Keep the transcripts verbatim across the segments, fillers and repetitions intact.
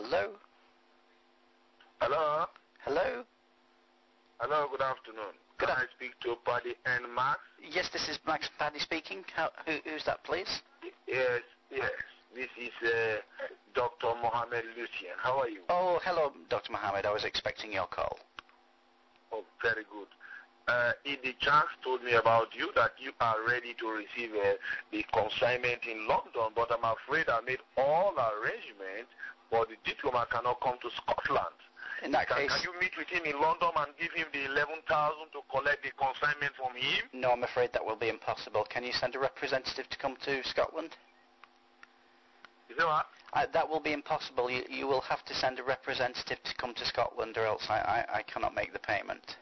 Hello? Hello? Hello? Hello, good afternoon. Good Can I speak to Paddy and Max? Yes, this is Max Paddy speaking. How, who, who's that, please? Yes, yes. This is uh, Doctor Mohammed Lucien. How are you? Oh, hello, Doctor Mohammed. I was expecting your call. Oh, very good. Uh, the chance told me about you that you are ready to receive uh, the consignment in London, but I'm afraid I made all arrangements, but the diplomat cannot come to Scotland. In that Can, case... can you meet with him in London and give him the eleven thousand to collect the consignment from him? No, I'm afraid that will be impossible. Can you send a representative to come to Scotland? Is that what? Uh, that will be impossible. You, you will have to send a representative to come to Scotland, or else I, I, I cannot make the payment.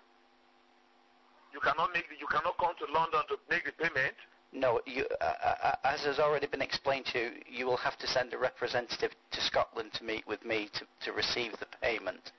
You cannot make the, you cannot come to London to make the payment? No, you, uh, uh, as has already been explained to you, you will have to send a representative to Scotland to meet with me to, to receive the payment.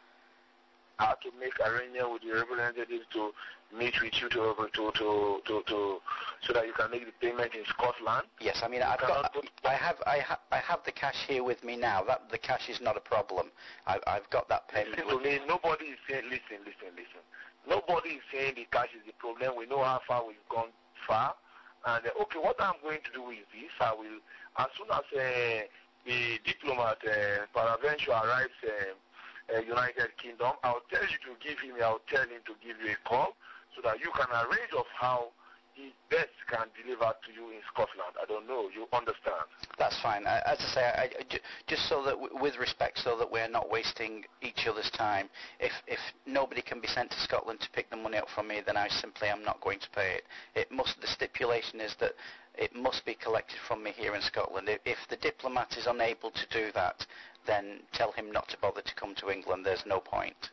I have to make arrangement with the representative to meet with you to, to, to, to, to, so that you can make the payment in Scotland? Yes, I mean, I've got, I have, I, ha, I have the cash here with me now. That the cash is not a problem. I, I've got that payment. Listen to me. Nobody is saying, listen, listen, listen. Nobody is saying the cash is the problem. We know how far we've gone far. And uh, okay, what I'm going to do is this. I will, as soon as uh, the diplomat, uh, Paraventure, arrives uh, uh, United Kingdom, I'll tell you to give him, I'll tell him to give you a call so that you can arrange of how he best can deliver to you in Scotland. I don't know. You understand? That's fine. I, as I say, I, I, just so that, w with respect, so that we're not wasting each other's time, if, if nobody can be sent to Scotland to pick the money up from me, then I simply am not going to pay it. It must, the stipulation is that it must be collected from me here in Scotland. If, if the diplomat is unable to do that, then tell him not to bother to come to England. There's no point.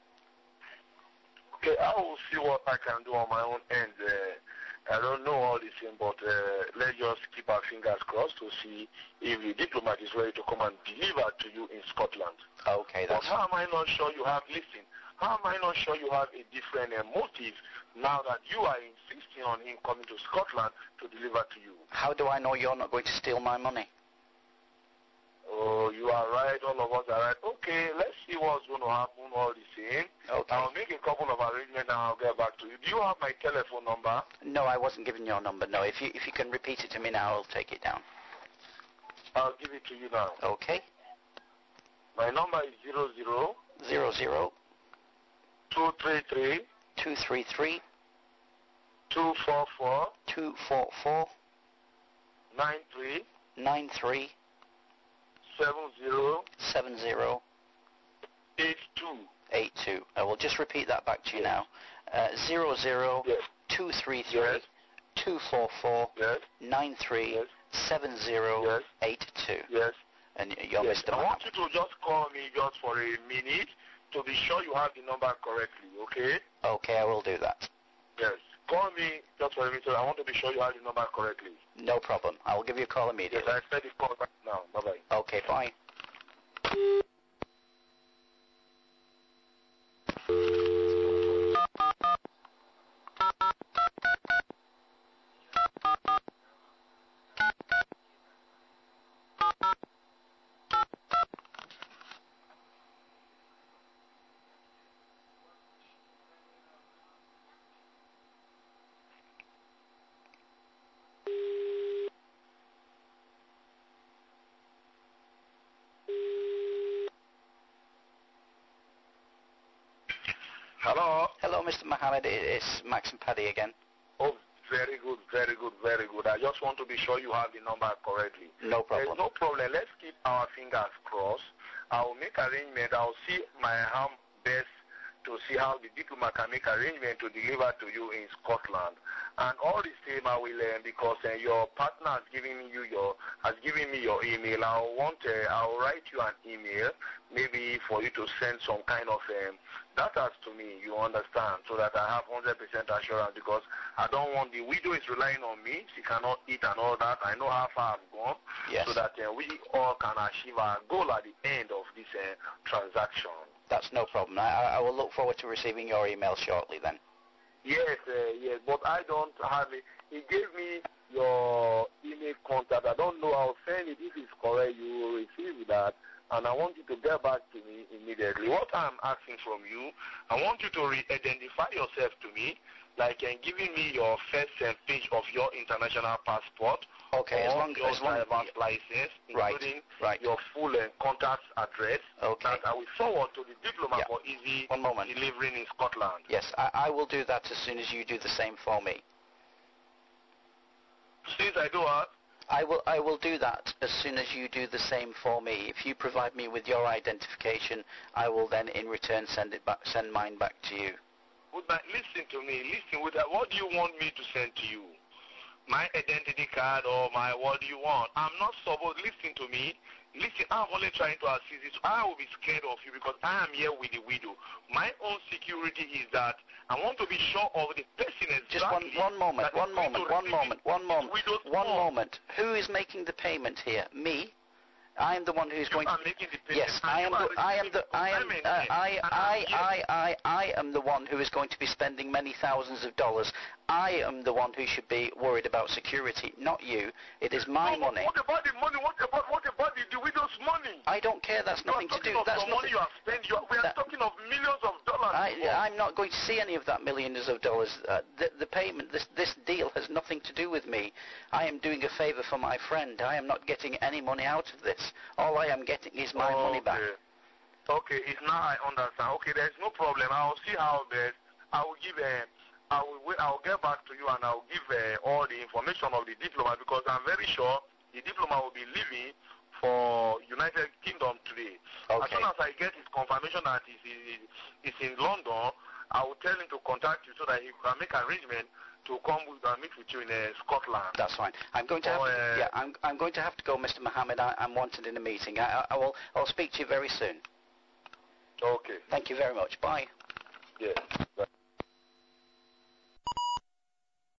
Okay, I will see what I can do on my own end. Uh, I don't know all this thing, but uh, let's just keep our fingers crossed to see if the diplomat is ready to come and deliver to you in Scotland. Okay, that's... But how am I not sure you have, listen, how am I not sure you have a different uh, motive now that you are insisting on him coming to Scotland to deliver to you? How do I know you're not going to steal my money? Oh, you are right, all of us are right. Okay, let's see what's going to happen, all the same. Okay. I'll make a couple of arrangements and I'll get back to you. Do you have my telephone number? No, I wasn't given your number, no. If you, if you can repeat it to me now, I'll take it down. I'll give it to you now. Okay. My number is zero zero Zero zero two three three two three three two four four two four four nine three nine three seven zero seven zero eight two. Eight two. I will just repeat that back to you now. Uh, zero zero Yes. two three three Yes. two four four Yes. nine three Yes. seven zero Yes. eight two. Yes. And y- you're Yes. Mister I want Mohammed. you to just call me just for a minute to be sure you have the number correctly. Okay? Okay, I will do that. Yes. Call me just for a minute. I want to be sure you have the number correctly. No problem. I will give you a call Yes, immediately. I expect the call right now. Bye bye. Okay, bye. Hello? Hello, Mister Mohammed. It- It's Max and Paddy again. Oh, very good, very good, very good. I just want to be sure you have the number correctly. No problem. There's no problem. Let's keep our fingers crossed. I'll make arrangement. I'll see my how best to see how the diplomat can make arrangement to deliver to you in Scotland. And all the same, I will uh, because uh, your partner has given you your has given me your email. I'll want uh, I'll write you an email, maybe for you to send some kind of um, data to me. You understand, so that I have one hundred percent assurance because I don't want the widow is relying on me. She cannot eat and all that. I know how far I've gone, Yes. so that uh, we all can achieve our goal at the end of this uh, transaction. That's no problem. I, I will look forward to receiving your email shortly then. Yes, uh, yes, but I don't have it. He gave me your email contact. I don't know. I'll send it. If it's correct, you will receive that. and I want you to get back to me immediately. What I'm asking from you, I want you to re-identify yourself to me, like and giving me your first uh, page of your international passport, okay, or as long your as long driver's license, including right, right. your full uh, contact address, okay. that I will forward to the diploma yeah. for easy One moment. delivering in Scotland. Yes, I, I will do that as soon as you do the same for me. Since I do what? I will I will do that as soon as you do the same for me. If you provide me with your identification, I will then in return send it back, send mine back to you. But listen to me, listen with that. What do you want me to send to you? My identity card or my what do you want? I'm not supposed, listen to me. Listen, I'm only trying to assist you. I will be scared of you because I am here with the widow. My own security is that I want to be sure of the person exactly. Just one, one moment, one moment, one moment, one moment, one moment. Who is making the payment here? Me? I am the one who's you going are to. Making the payment. Yes, I am the. I am the. I am. Uh, I, I, I, I, I am the one who is going to be spending many thousands of dollars. I am the one who should be worried about security, not you. It is my no, money. What about the money? What about what about the, the widow's money? I don't care. That's you nothing to do. Of That's the nothing. money you have spent. You are, we are that, talking of millions of dollars. I, I'm not going to see any of that millions of dollars. Uh, the, the payment, this this deal has nothing to do with me. I am doing a favor for my friend. I am not getting any money out of this. All I am getting is my oh, money back. Okay, it's now I understand. Okay, there's no problem. I'll see how best. I will give a. I will. I will get back to you and I will give uh, all the information of the diploma because I'm very sure the diploma will be leaving for United Kingdom today. Okay. As soon as I get his confirmation that he's, he's in London, I will tell him to contact you so that he can make arrangement to come with, uh, meet with you in uh, Scotland. That's fine. I'm going to have oh, to, uh, yeah, I'm, I'm going to have to go, Mister Mohammed. I, I'm wanted in a meeting. I, I, I will I'll speak to you very soon. Okay. Thank you very much. Bye. Yeah.